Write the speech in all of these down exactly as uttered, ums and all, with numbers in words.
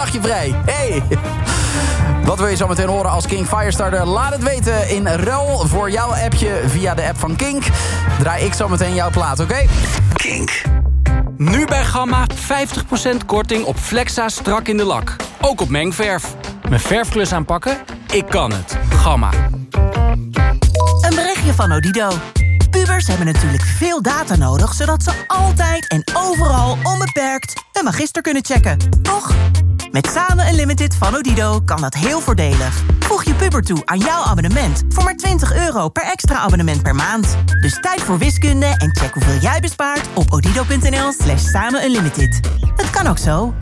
dagje vrij. Hey! Wat wil je zo meteen horen als King Firestarter? Laat het weten in ruil voor jouw appje via de app van Kink. Draai ik zo meteen jouw plaat, oké? Okay? Kink. Nu bij Gamma vijftig procent korting op Flexa strak in de lak. Ook op mengverf. Mijn verfklus aanpakken? Ik kan het. Gamma. Een berichtje van Odido. Pubers hebben natuurlijk veel data nodig, zodat ze altijd en overal onbeperkt een magister kunnen checken. Toch? Met Samen Unlimited van Odido kan dat heel voordelig. Voeg je puber toe aan jouw abonnement voor maar twintig euro per extra abonnement per maand. Dus tijd voor wiskunde en check hoeveel jij bespaart op odido.nl slash samen unlimited. Het kan ook zo.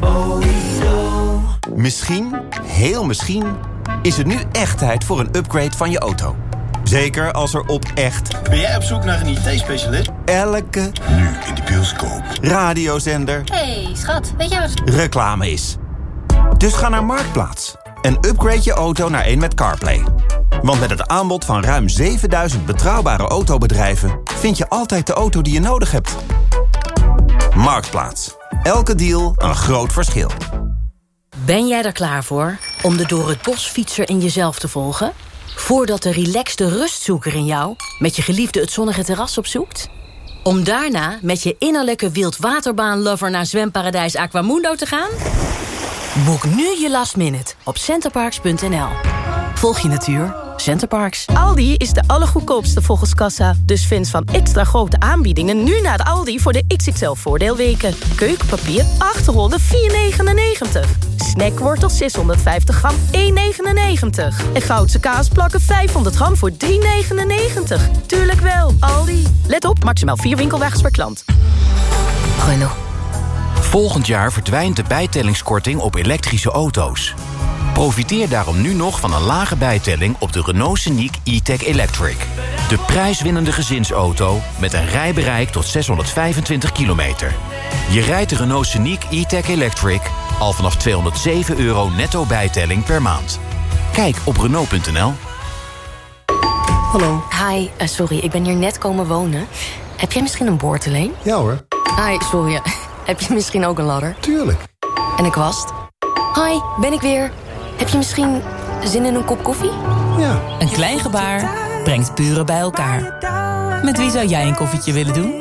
Odido. Misschien, heel misschien, is het nu echt tijd voor een upgrade van je auto. Zeker als er op echt... Ben jij op zoek naar een I T-specialist? Elke... Nu in de bioscoop. Radiozender... Hey, schat, weet je wat... reclame is. Dus ga naar Marktplaats en upgrade je auto naar een met CarPlay. Want met het aanbod van ruim zevenduizend betrouwbare autobedrijven... vind je altijd de auto die je nodig hebt. Marktplaats. Elke deal een groot verschil. Ben jij er klaar voor om de door het bos fietser in jezelf te volgen? Voordat de relaxte rustzoeker in jou met je geliefde het zonnige terras opzoekt? Om daarna met je innerlijke wildwaterbaan-lover naar zwemparadijs Aquamundo te gaan? Boek nu je last minute op centerparks punt n l. Volg je natuur, Centerparks. Aldi is de allergoedkoopste volgens kassa. Dus fans van extra grote aanbiedingen nu naar de Aldi voor de X X L-voordeelweken. Keukenpapier achterrollen vier negenennegentig. Snackwortels zeshonderdvijftig gram één negenennegentig. En Goudse kaasplakken vijfhonderd gram voor drie negenennegentig. Tuurlijk wel, Aldi. Let op, maximaal vier winkelwagens per klant. Renault. Volgend jaar verdwijnt de bijtellingskorting op elektrische auto's. Profiteer daarom nu nog van een lage bijtelling op de Renault Scenic E-Tech Electric. De prijswinnende gezinsauto met een rijbereik tot zeshonderdvijfentwintig kilometer. Je rijdt de Renault Scenic E-Tech Electric al vanaf tweehonderdzeven euro netto bijtelling per maand. Kijk op Renault punt n l. Hallo. Hi, uh, sorry, ik ben hier net komen wonen. Heb jij misschien een boordeleen? Ja hoor. Hi, sorry. Heb je misschien ook een ladder? Tuurlijk. En een kwast? Hi, ben ik weer. Heb je misschien zin in een kop koffie? Ja. Een klein gebaar brengt buren bij elkaar. Met wie zou jij een koffietje willen doen?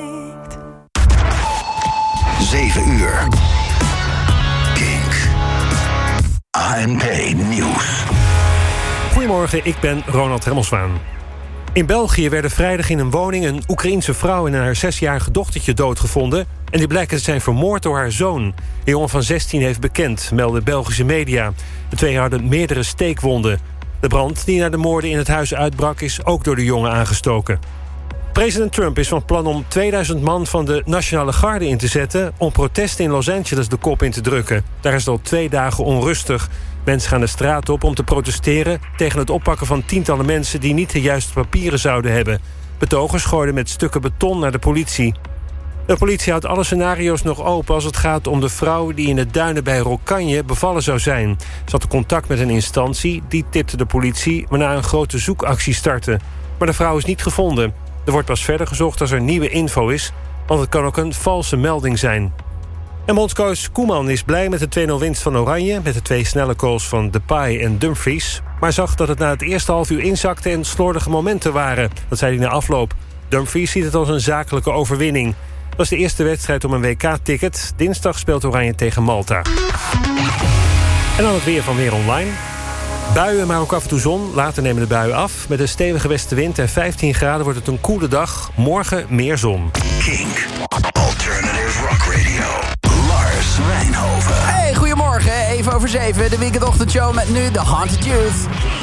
zeven uur. Kink. A N P Nieuws. Goedemorgen, ik ben Ronald Remmelswaan. In België werden vrijdag in een woning een Oekraïense vrouw en haar zesjarige dochtertje doodgevonden. En die blijken te zijn vermoord door haar zoon. De jongen van zestien heeft bekend, melden Belgische media. De twee hadden meerdere steekwonden. De brand die na de moorden in het huis uitbrak is ook door de jongen aangestoken. President Trump is van plan om tweeduizend man van de Nationale Garde in te zetten om protesten in Los Angeles de kop in te drukken. Daar is het al twee dagen onrustig. Mensen gaan de straat op om te protesteren tegen het oppakken van tientallen mensen die niet de juiste papieren zouden hebben. Betogers gooiden met stukken beton naar de politie. De politie houdt alle scenario's nog open als het gaat om de vrouw die in de duinen bij Rokanje bevallen zou zijn. Ze had contact met een instantie, die tipte de politie, waarna een grote zoekactie startte. Maar de vrouw is niet gevonden. Er wordt pas verder gezocht als er nieuwe info is, want het kan ook een valse melding zijn. En bondscoach Koeman is blij met de twee nul winst van Oranje, met de twee snelle goals van Depay en Dumfries, maar zag dat het na het eerste half uur inzakte en slordige momenten waren. Dat zei hij na afloop. Dumfries ziet het als een zakelijke overwinning. Dat was de eerste wedstrijd om een W K-ticket. Dinsdag speelt Oranje tegen Malta. En dan het weer van Weer Online. Buien, maar ook af en toe zon. Later nemen de buien af. Met een stevige westenwind en vijftien graden wordt het een koele dag. Morgen meer zon. Kink. Alternative Rock Radio. Lars Wijnhoven. Hey, goedemorgen. Even over zeven. De weekendochtendshow met nu The Haunted Youth.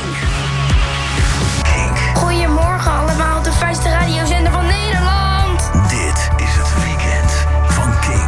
Goedemorgen allemaal, de fijnste radiozender van Nederland. Dit is het weekend van Kink.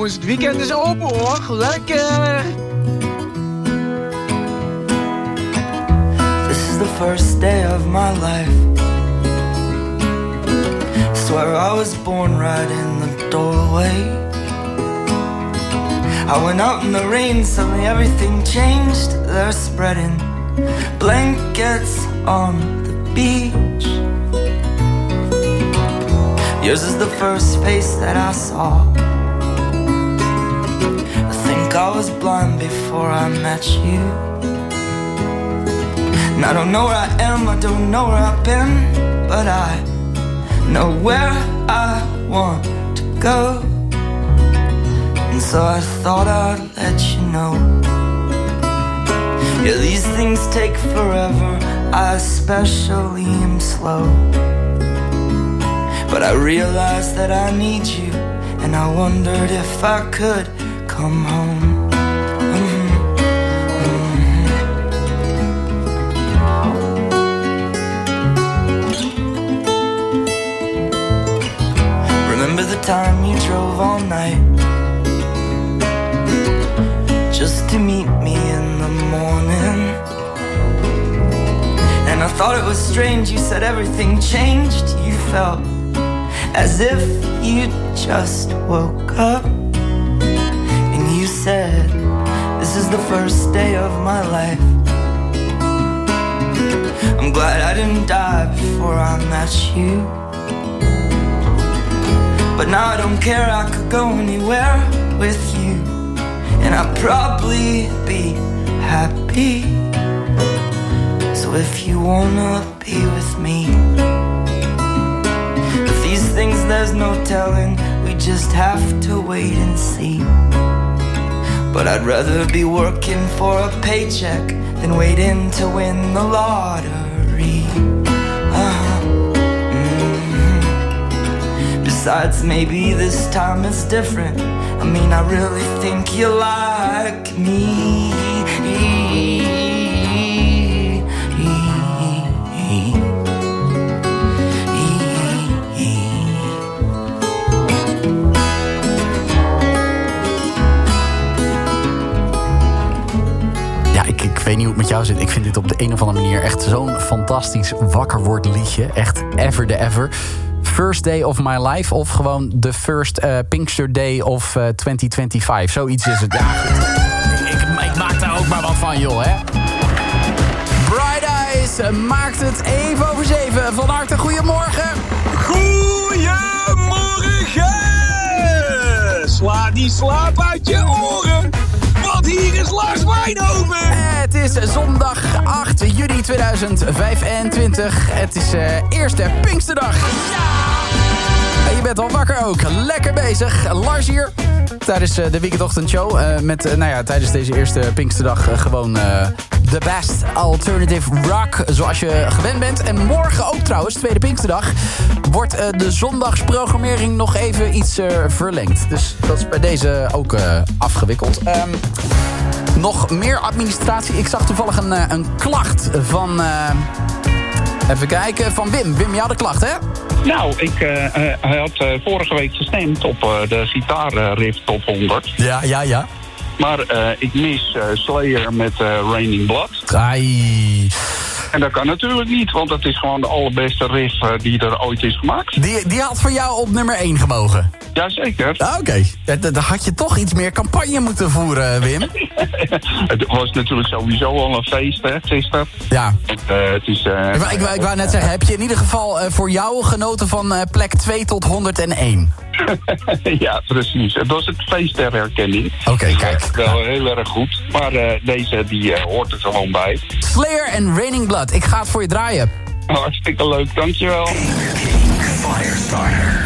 jongens, het weekend is open hoor. Lekker! This is the first day of my life. Swear I was born right in the doorway. I went out in the rain, suddenly everything changed. They're spreading blankets on the beach. Yours is the first face that I saw. I think I was blind before I met you. And I don't know where I am, I don't know where I've been, but I know where I want to go. And so I thought I'd let you know. Yeah, these things take forever, I especially am slow. But I realized that I need you, and I wondered if I could come home. Mm-hmm. Mm-hmm. Remember the time you drove all night just to meet me in the morning? And I thought it was strange, you said everything changed. You felt as if you just woke up. And you said, this is the first day of my life. I'm glad I didn't die before I met you. But now I don't care, I could go anywhere with you, and I'd probably be happy. So if you wanna be with me, if these things there's no telling, we just have to wait and see. But I'd rather be working for a paycheck than waiting to win the lottery. uh, mm-hmm. Besides, maybe this time it's different. I mean, I really think you like me. Ja, ik, ik weet niet hoe het met jou zit. Ik vind dit op de een of andere manier echt zo'n fantastisch wakker word liedje. Echt ever the ever. First Day of My Life of gewoon The First uh, Pinkster Day of uh, twintig vijfentwintig. Zoiets is het. Ja, goed. Ik, ik maak daar ook maar wat van, joh, hè. Bright Eyes maakt het even over zeven. Van harte goedemorgen. Goedemorgen. Sla die slaap uit je oren. Want hier is Lars Wijnhoven. Het is zondag acht juni tweeduizend vijfentwintig. Het is uh, eerste Pinksterdag. Ja! En je bent al wakker ook. Lekker bezig. Lars hier. Tijdens uh, de weekendochtendshow. Uh, met, uh, nou ja, tijdens deze eerste Pinksterdag uh, gewoon uh, the best alternative rock. Zoals je gewend bent. En morgen ook trouwens, tweede Pinksterdag, wordt uh, de zondagsprogrammering nog even iets uh, verlengd. Dus dat is bij deze ook uh, afgewikkeld. Um, nog meer administratie. Ik zag toevallig een, uh, een klacht van... Uh, even kijken, van Wim. Wim, jou de klacht, hè? Nou, ik uh, uh, hij had uh, vorige week gestemd op uh, de gitaarriff top honderd. Ja, ja, ja. Maar uh, ik mis uh, Slayer met uh, Raining Blood. Ai. En dat kan natuurlijk niet, want dat is gewoon de allerbeste riff uh, die er ooit is gemaakt. Die, die had voor jou op nummer één gemogen? Jazeker. Ah, oké. Okay. Dan had je toch iets meer campagne moeten voeren, Wim. Het was natuurlijk sowieso al een feest, hè, gisteren. Ja. Het, uh, het is, uh, ik, ik, ik wou net zeggen, heb je in ieder geval uh, voor jou genoten van uh, plek twee tot honderdéén? Ja, precies. Het was het feest der herkenning. Oké, okay, kijk. Wel heel erg goed. Maar uh, deze, die uh, hoort er gewoon bij. Slayer en Raining Blood. Ik ga het voor je draaien. Hartstikke leuk, dankjewel. King, King Firestarter.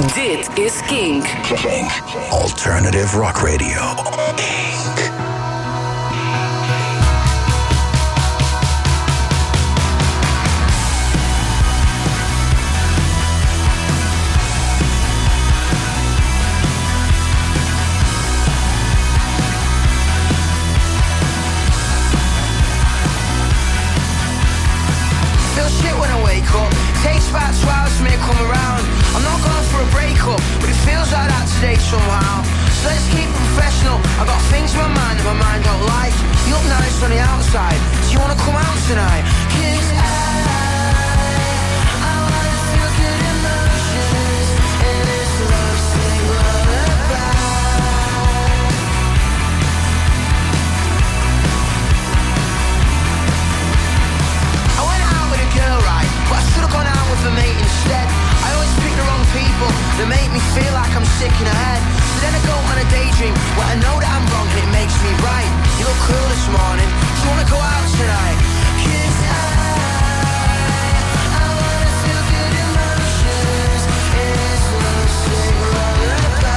Dit is Kink. Kink. Alternative Rock Radio. Kink. Takes about two hours for me to come around. I'm not going for a breakup, but it feels like that today somehow. So let's keep it professional. I got things in my mind that my mind don't like. You look nice on the outside. Do you wanna come out tonight? 'Cause I, I wanna feel good emotions in this love sing lullaby. I went out with a girl, right? But I should've gone out with a mate instead. I always pick the wrong people that make me feel like I'm sick in the head. So then I go on a daydream where I know that I'm wrong and it makes me right. You look cool this morning. Do you wanna go out tonight? 'Cause I, I wanna feel good emotions in this love sing lullaby.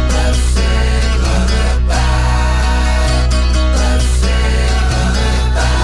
Lullaby,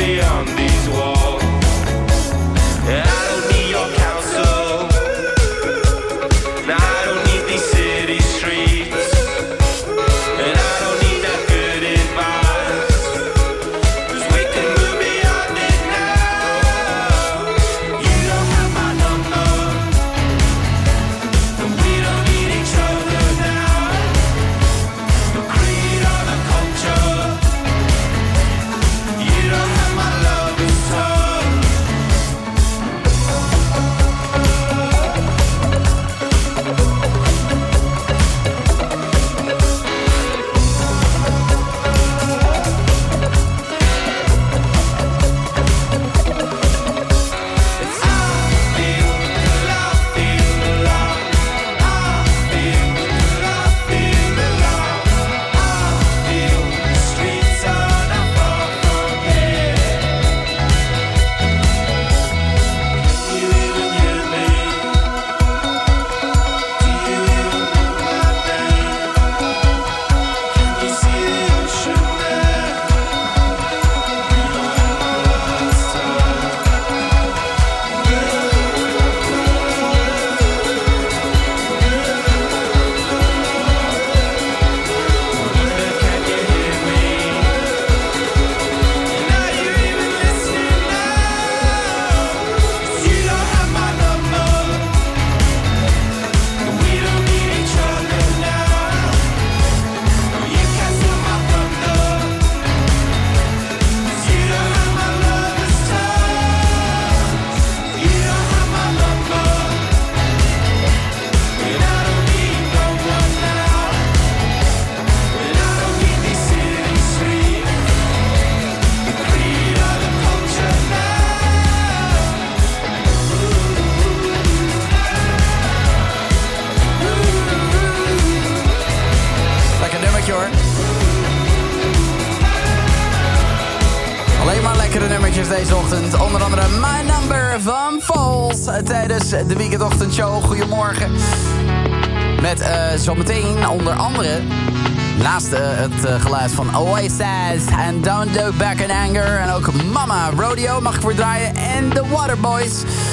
beyond these walls. I don't need your counsel. No, I don't need these city streets. And I don't need that good advice. 'Cause we can move beyond it now. You don't have my number. And we don't need each other now. The creed or the culture. You don't have my love this time. Lekker nummertje hoor. Alleen maar lekkere nummertjes deze ochtend. Onder andere My Number van Falls. Tijdens de weekendochtendshow. Goedemorgen. Met uh, zometeen onder andere... Naast uh, het uh, geluid van Oasis en Don't Look Back in Anger. En ook Mama Rodeo mag ik voor draaien. En The Waterboys.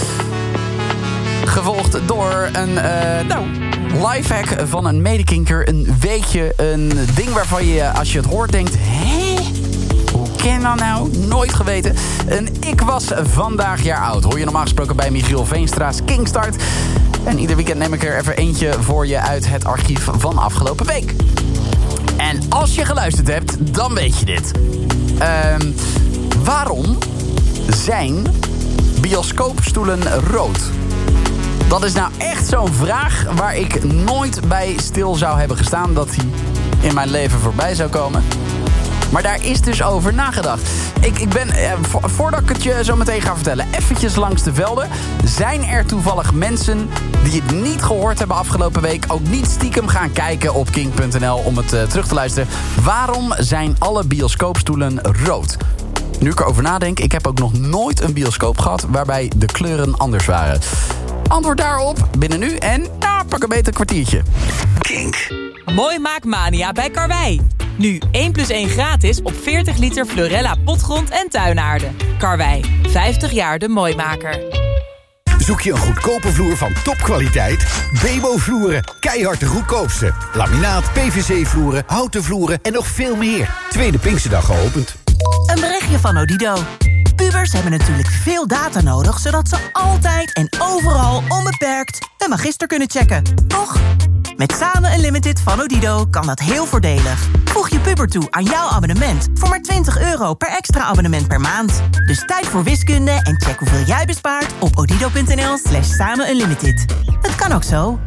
Gevolgd door een uh, nou, lifehack van een medekinker. Een weetje, een ding waarvan je als je het hoort denkt... Hé? Hoe ken dat nou? Nooit geweten. En ik was vandaag jaar oud. Hoor je normaal gesproken bij Michiel Veenstra's Kingstart. En ieder weekend neem ik er even eentje voor je uit het archief van afgelopen week. En als je geluisterd hebt, dan weet je dit. Uh, waarom zijn bioscoopstoelen rood? Dat is nou echt zo'n vraag waar ik nooit bij stil zou hebben gestaan... dat die in mijn leven voorbij zou komen. Maar daar is dus over nagedacht. Ik, ik ben, eh, vo- voordat ik het je zo meteen ga vertellen... eventjes langs de velden. Zijn er toevallig mensen die het niet gehoord hebben afgelopen week... ook niet stiekem gaan kijken op king punt n l om het uh, terug te luisteren? Waarom zijn alle bioscoopstoelen rood? Nu ik erover nadenk, ik heb ook nog nooit een bioscoop gehad... waarbij de kleuren anders waren. Antwoord daarop binnen nu en nou, pak een beter kwartiertje. Kink. Mooi maakmania bij Karwei. Nu één plus één gratis op veertig liter Florella potgrond en tuinaarden. Karwei, vijftig jaar de mooimaker. Zoek je een goedkope vloer van topkwaliteit? Bebo Vloeren, keihard de goedkoopste. Laminaat, P V C-vloeren, houten vloeren en nog veel meer. Tweede Pinksterdag geopend. Een berichtje van Odido. Pubers hebben natuurlijk veel data nodig... zodat ze altijd en overal onbeperkt een magister kunnen checken. Toch? Met Samen Unlimited van Odido kan dat heel voordelig. Voeg je puber toe aan jouw abonnement... voor maar twintig euro per extra abonnement per maand. Dus tijd voor wiskunde en check hoeveel jij bespaart... op odido punt n l slash samen unlimited. Het kan ook zo.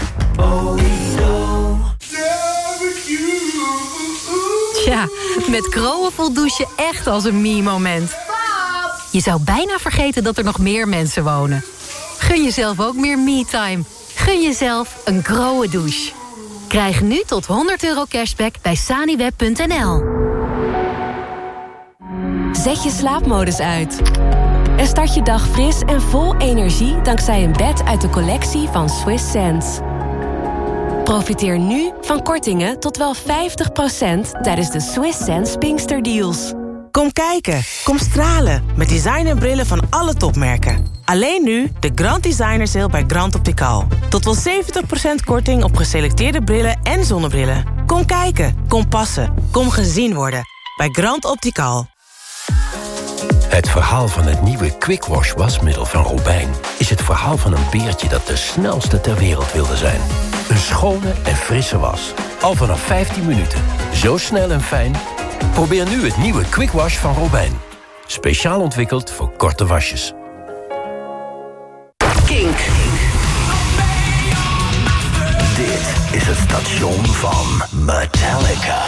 Tja, met Kroon voelt douchen echt als een me-moment. Je zou bijna vergeten dat er nog meer mensen wonen. Gun jezelf ook meer me-time. Gun jezelf een Grohe douche. Krijg nu tot honderd euro cashback bij saniweb punt n l. Zet je slaapmodus uit. En start je dag fris en vol energie... dankzij een bed uit de collectie van Swiss Sense. Profiteer nu van kortingen tot wel vijftig procent... tijdens de Swiss Sense Pinkster Deals. Kom kijken, kom stralen met designerbrillen van alle topmerken. Alleen nu de Grand Designer Sale bij Grand Optical. Tot wel zeventig procent korting op geselecteerde brillen en zonnebrillen. Kom kijken, kom passen, kom gezien worden bij Grand Optical. Het verhaal van het nieuwe Quick Wash wasmiddel van Robijn is het verhaal van een beertje dat de snelste ter wereld wilde zijn. Een schone en frisse was. Al vanaf vijftien minuten. Zo snel en fijn. Probeer nu het nieuwe Quick Wash van Robijn. Speciaal ontwikkeld voor korte wasjes. Kink. Dit is het station van Metallica.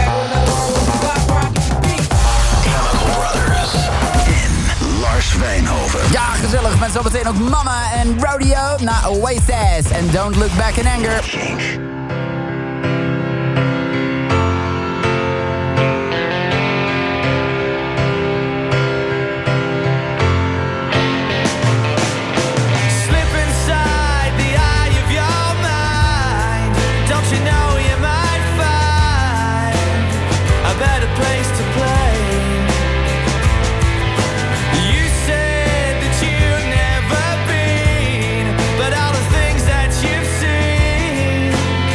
Chemical Brothers in Lars Wijnhoven. Ja, gezellig met zometeen ook Mama en Rodeo na Oasis en Don't Look Back in Anger. But all the things that you've seen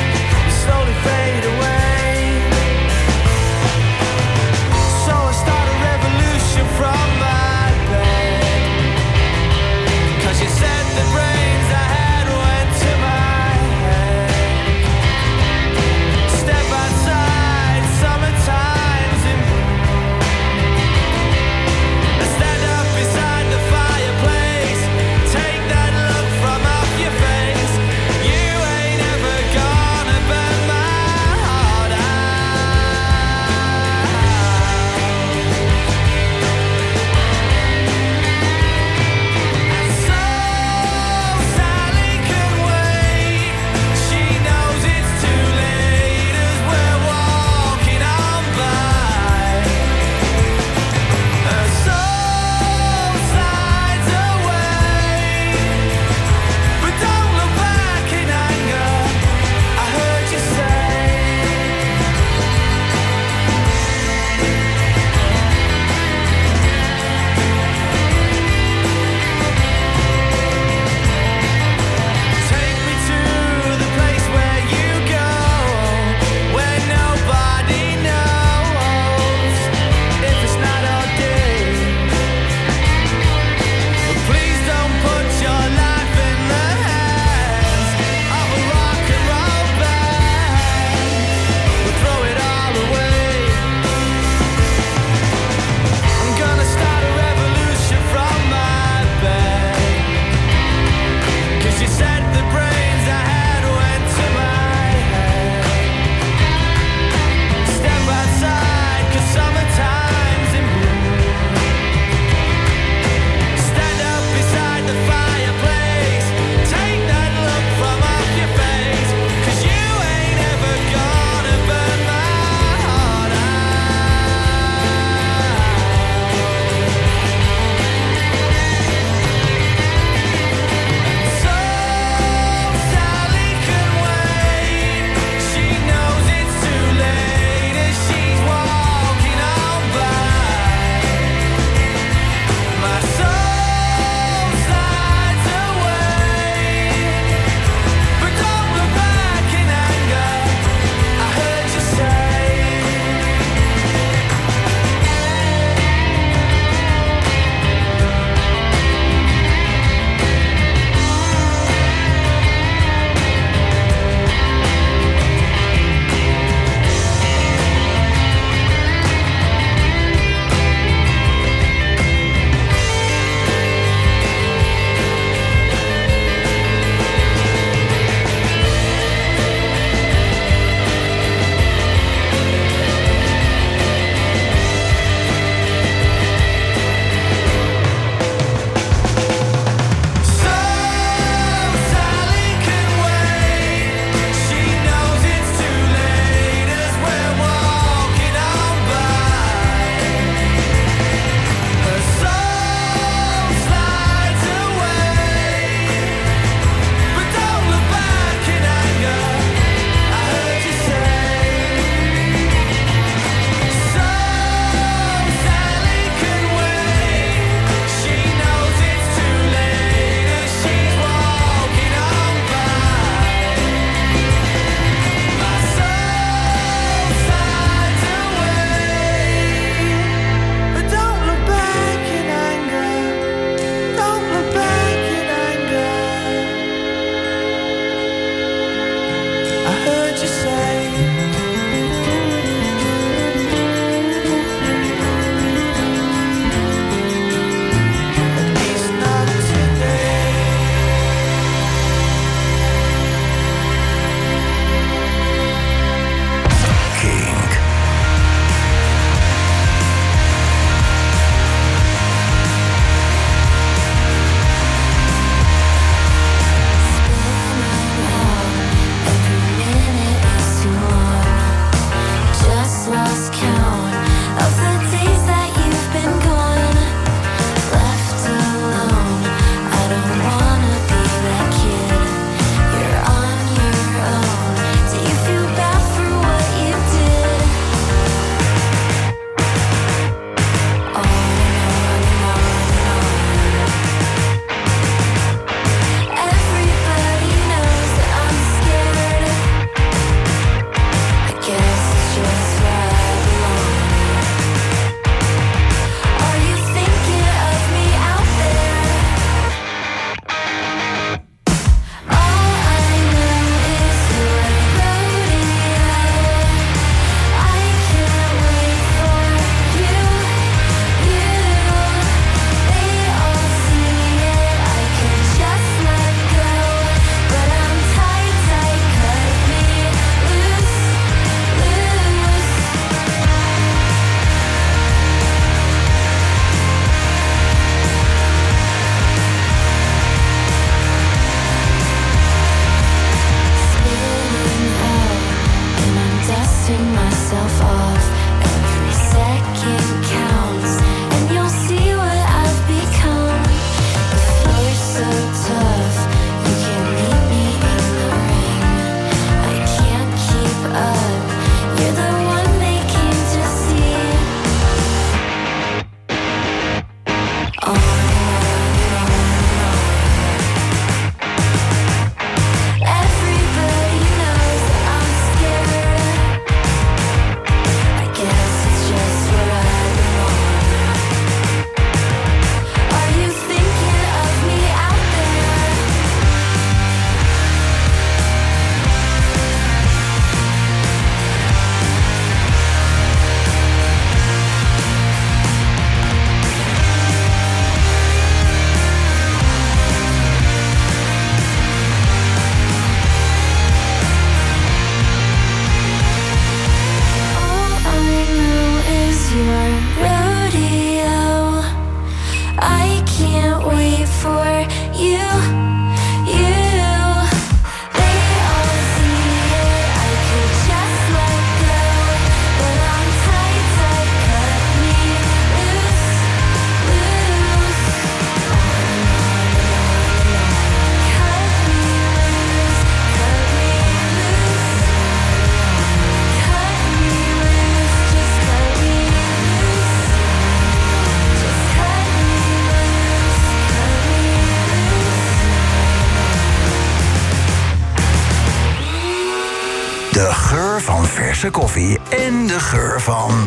De geur van verse koffie en de geur van...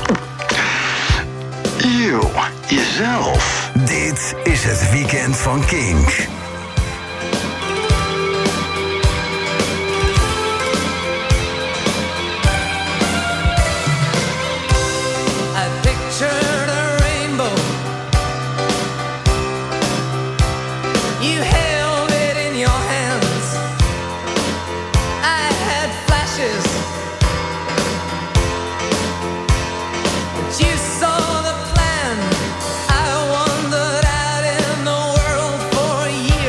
Eeuw, jezelf. Dit is het weekend van Kink. Saw the plan. I wandered out in the world for years.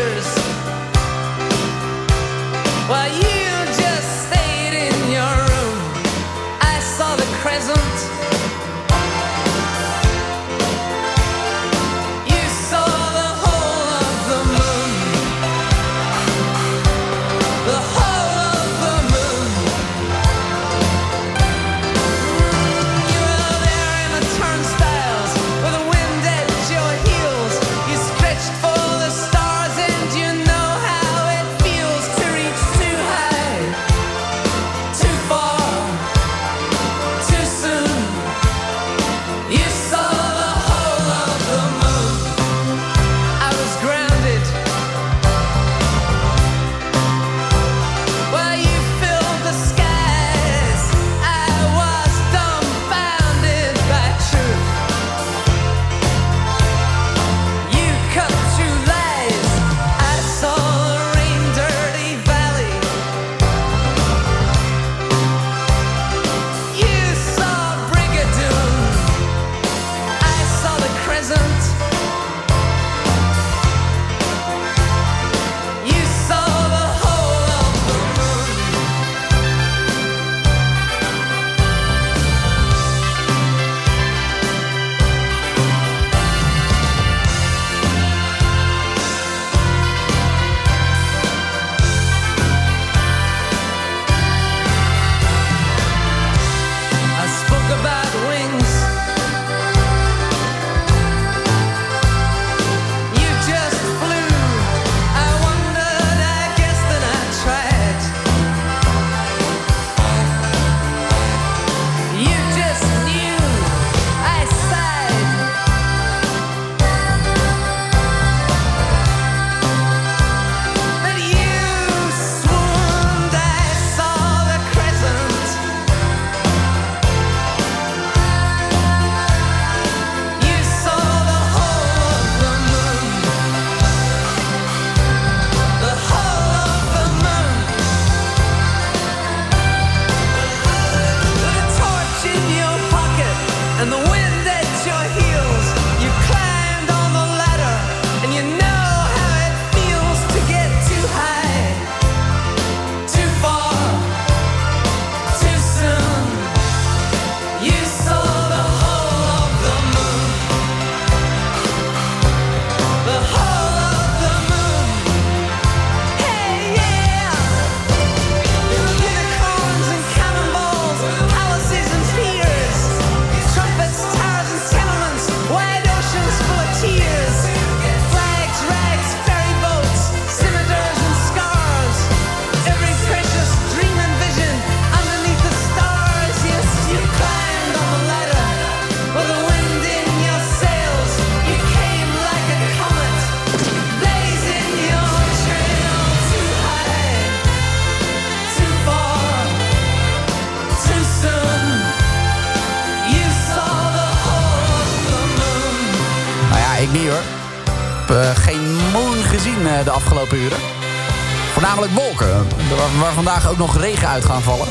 hoor. Ik heb uh, geen moon gezien uh, de afgelopen uren. Voornamelijk wolken, waar, waar vandaag ook nog regen uit gaan vallen.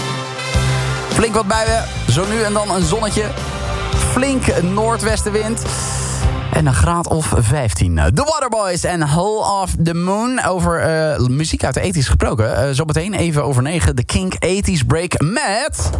Flink wat buien, zo nu en dan een zonnetje. Flink noordwestenwind. En een graad of vijftien. The Waterboys en Hole of the Moon. Over uh, muziek uit de ethisch gesproken. Uh, zometeen even over negen. De Kink ethisch Break met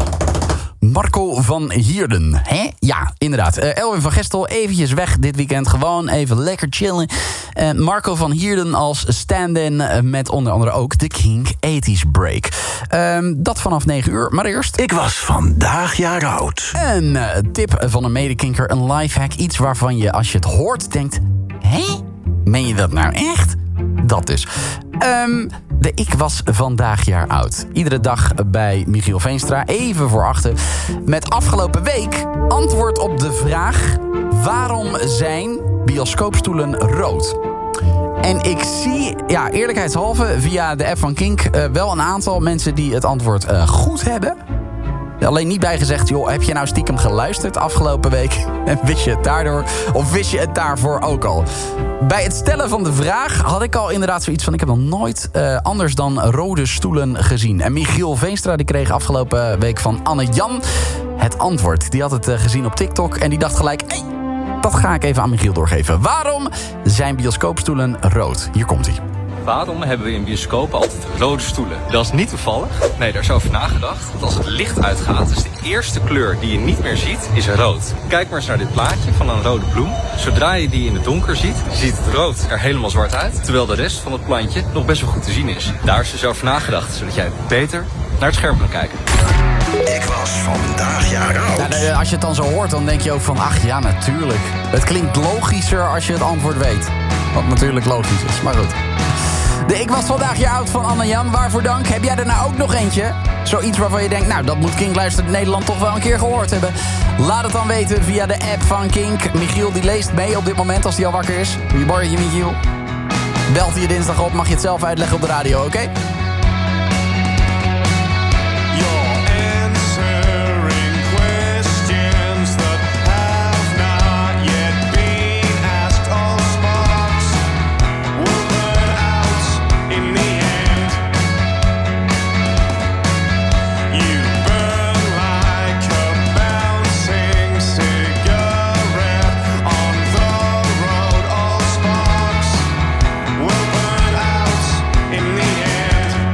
Marco van Hierden. Hè? Ja, inderdaad. Uh, Elwin van Gestel eventjes weg dit weekend. Gewoon even lekker chillen. Uh, Marco van Hierden als stand-in uh, met onder andere ook de Kink ethisch Break. Uh, dat vanaf negen uur. Maar eerst... Ik was vandaag jaar oud. Een uh, tip van een medekinker. Een lifehack. Iets waarvan je als je het hoort denkt... Hé? Meen je dat nou echt? Dat dus. Um, de Ik was vandaag jaar oud. Iedere dag bij Michiel Veenstra, even voor achter. Met afgelopen week antwoord op de vraag... waarom zijn bioscoopstoelen rood? En ik zie, ja, eerlijkheidshalve, via de app van Kink... Uh, wel een aantal mensen die het antwoord uh, goed hebben... Alleen niet bijgezegd, joh, heb je nou stiekem geluisterd afgelopen week? En wist je het daardoor? Of wist je het daarvoor ook al? Bij het stellen van de vraag had ik al inderdaad zoiets van... ik heb nog nooit uh, anders dan rode stoelen gezien. En Michiel Veenstra die kreeg afgelopen week van Anne-Jan het antwoord. Die had het uh, gezien op TikTok en die dacht gelijk... Hey, dat ga ik even aan Michiel doorgeven. Waarom zijn bioscoopstoelen rood? Hier komt hij. Waarom hebben we in bioscopen altijd rode stoelen? Dat is niet toevallig. Nee, daar is over nagedacht. Want als het licht uitgaat, is de eerste kleur die je niet meer ziet, is rood. Kijk maar eens naar dit plaatje van een rode bloem. Zodra je die in het donker ziet, ziet het rood er helemaal zwart uit. Terwijl de rest van het plantje nog best wel goed te zien is. Daar is dus over nagedacht, zodat jij beter naar het scherm kan kijken. Ik was vandaag jaar oud. Nou, als je het dan zo hoort, dan denk je ook van... ach ja, natuurlijk. Het klinkt logischer als je het antwoord weet. Wat natuurlijk logisch is, maar goed. De Ik was vandaag jaar oud van Anne-Jan. Waarvoor dank. Heb jij er nou ook nog eentje? Zoiets waarvan je denkt, nou, dat moet Kink Luistert Nederland toch wel een keer gehoord hebben. Laat het dan weten via de app van Kink. Michiel die leest mee op dit moment als hij al wakker is. Goedemorgen, Michiel. Belt hij je dinsdag op, mag je het zelf uitleggen op de radio, oké? Okay? In the end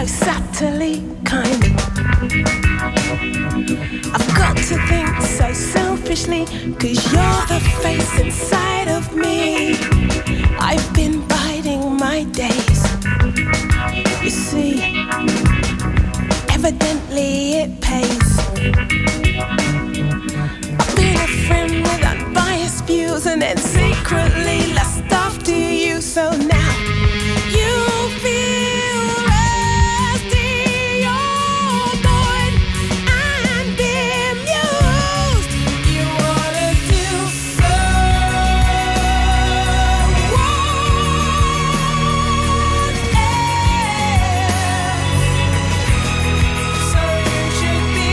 subtly kind. I've got to think so selfishly, 'cause you're the face inside of me. I've been biding my days. You see, evidently it pays. I've been a friend with unbiased views and then secretly lust after you. So now you feel rusty, you're bored and bemused. You wanna do so. So you should be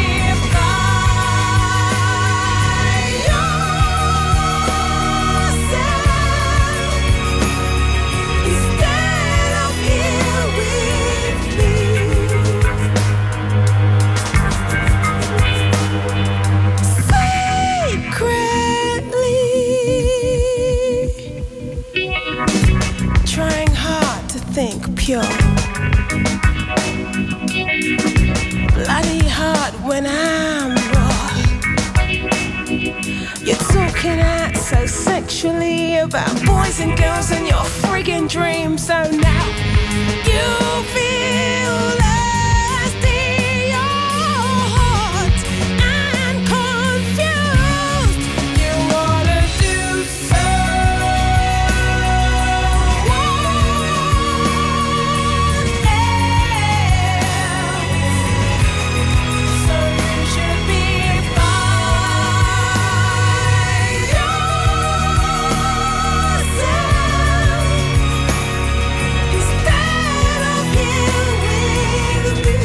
by yourself instead of here with me. Secretly trying hard to think pure. Bloody hard when I'm raw. You're talking out so sexually about boys and girls and your friggin' dreams. So now you feel lusty, you're hot and confused. You wanna do so. So you should be by yourself instead of here with me.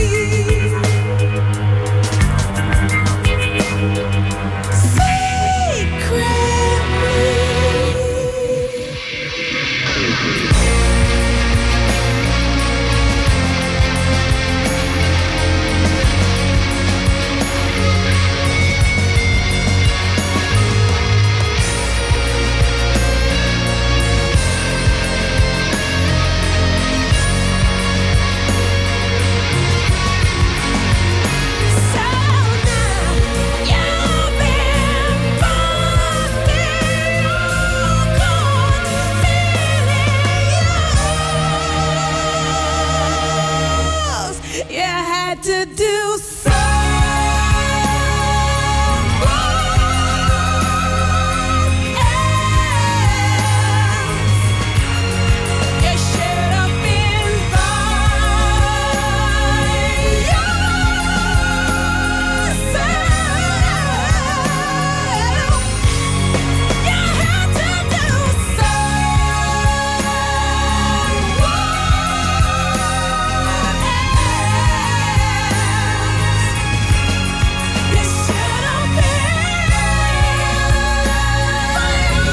You had to do so. You should have been by yourself. You had to do so. You should have been by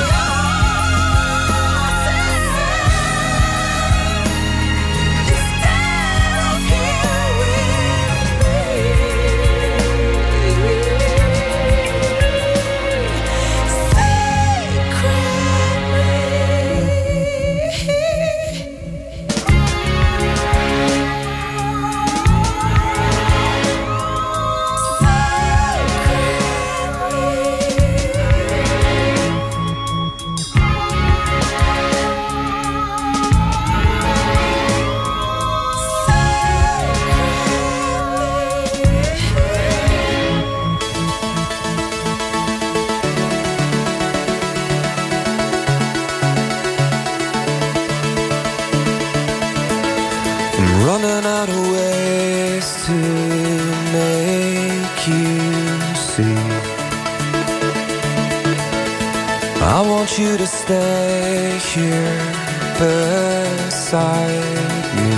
yourself instead of here I'm running out of ways to make you see. I want you to stay here beside me.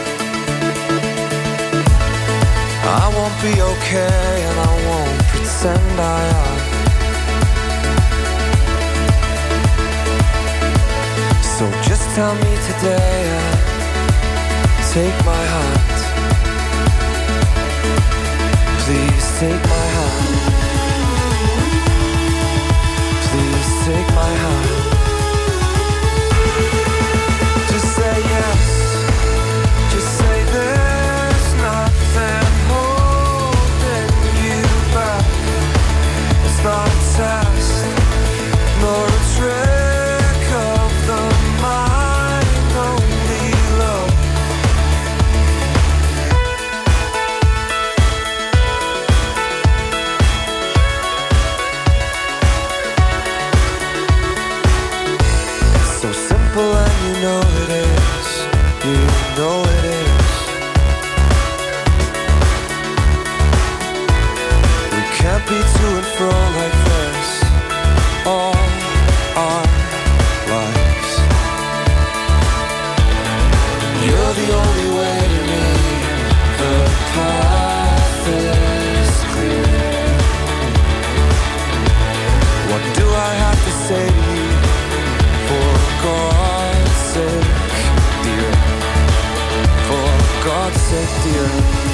I won't be okay and I won't pretend I am. So just tell me today and take my hand. Please take my hand. Please take my hand. Just say yes. Just say this. sake, dear.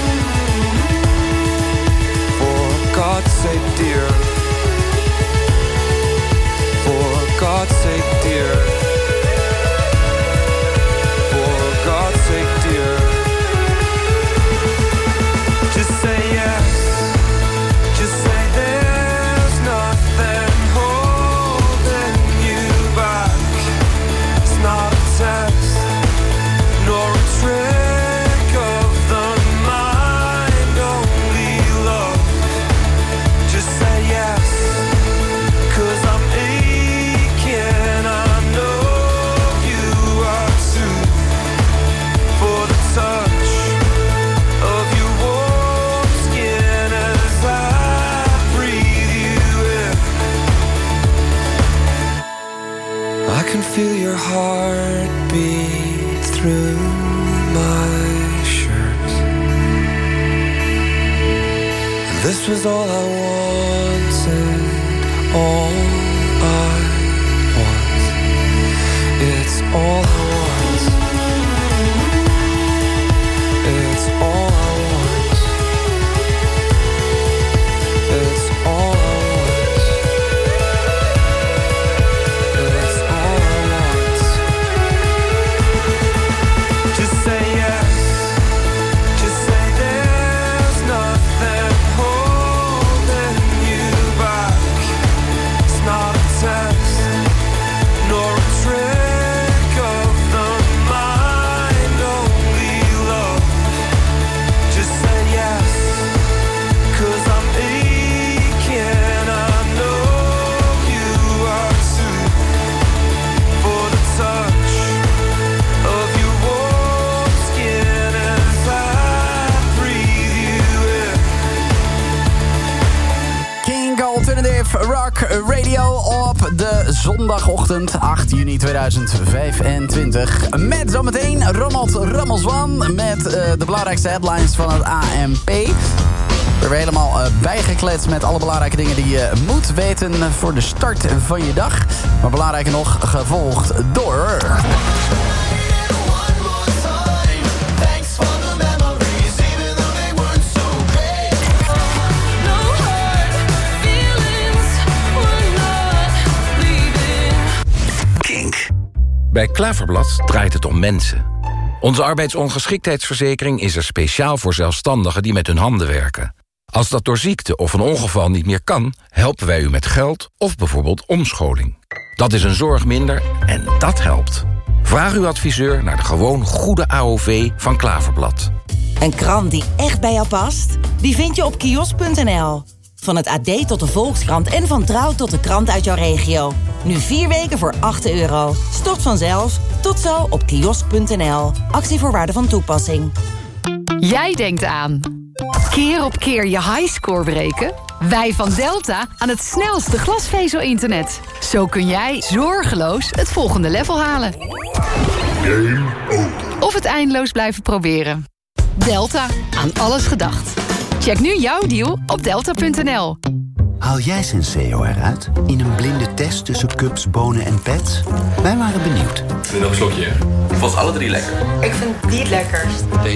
For God's sake, dear. For God's sake, dear. For God's sake, dear. Just say yes. Just say there's nothing holding you back. It's not a test, nor a trick of the mind, only love. Just say yes, 'cause I'm aching, I know you are too. For the touch of your warm skin as I breathe you in. I can feel your heart beat through my shirt. And this was all I wanted, all I want. It's all I want. It's all I want. It's all I want. It's all I want. Just say yes. Just say there's nothing holding you back. It's not a test, nor a trick of the mind, only love. Just say yes, 'cause I'm aching, I know you are too. For the touch of your warm skin as I breathe you in. King Alternative Rock Radio op de zondagochtend acht juni tweeduizend vijfentwintig. Met zometeen Ronald Rammelswan met uh, de belangrijkste headlines van het A M P. We hebben helemaal uh, bijgekletst met alle belangrijke dingen die je moet weten voor de start van je dag. Maar belangrijker nog, gevolgd door... Bij Klaverblad draait het om mensen. Onze arbeidsongeschiktheidsverzekering is er speciaal voor zelfstandigen die met hun handen werken. Als dat door ziekte of een ongeval niet meer kan, helpen wij u met geld of bijvoorbeeld omscholing. Dat is een zorg minder en dat helpt. Vraag uw adviseur naar de gewoon goede A O V van Klaverblad. Een krant die echt bij jou past? Die vind je op kiosk punt n l. Van het A D tot de Volkskrant en van Trouw tot de krant uit jouw regio. Nu vier weken voor acht euro. Stort vanzelf. Tot zo op kiosk punt n l. Actievoorwaarden van toepassing. Jij denkt aan keer op keer je highscore breken? Wij van Delta aan het snelste glasvezel-internet. Zo kun jij zorgeloos het volgende level halen. Game over. Of het eindeloos blijven proberen. Delta, aan alles gedacht. Check nu jouw deal op delta punt n l. Haal jij Senseo eruit in een blinde test tussen cups, bonen en pets? Wij waren benieuwd. Ik vind nog een slokje. Ik vond alle drie lekker. Ik vind die het lekkerst.